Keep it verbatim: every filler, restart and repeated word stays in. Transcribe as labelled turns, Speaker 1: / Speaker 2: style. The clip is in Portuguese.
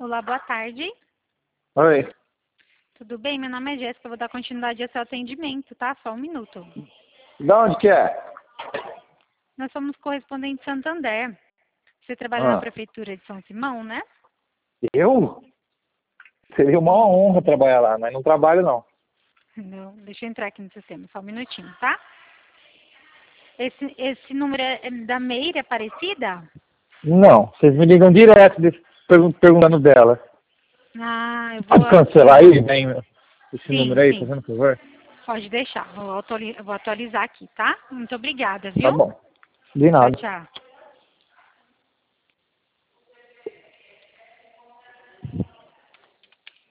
Speaker 1: Olá, boa tarde.
Speaker 2: Oi.
Speaker 1: Tudo bem? Meu nome é Jéssica, eu vou dar continuidade ao seu atendimento, tá? Só um minuto.
Speaker 2: De onde que é?
Speaker 1: Nós somos correspondentes Santander. Você trabalha
Speaker 2: Ah.
Speaker 1: na Prefeitura de São Simão, né?
Speaker 2: Eu? Seria uma honra trabalhar lá, mas não trabalho não.
Speaker 1: Não, deixa eu entrar aqui no sistema, só um minutinho, tá? Esse, esse número é da Meire Aparecida?
Speaker 2: Não, vocês me ligam direto desse- pergun- perguntando dela.
Speaker 1: Ah, eu vou
Speaker 2: Pode cancelar
Speaker 1: aqui.
Speaker 2: aí, bem, esse
Speaker 1: Sim,
Speaker 2: número aí,
Speaker 1: sim.
Speaker 2: fazendo favor?
Speaker 1: Pode deixar. Vou atuali- vou atualizar aqui, tá? Muito obrigada,
Speaker 2: Tá
Speaker 1: viu?
Speaker 2: bom. De
Speaker 1: Tchau,
Speaker 2: nada.
Speaker 1: tchau.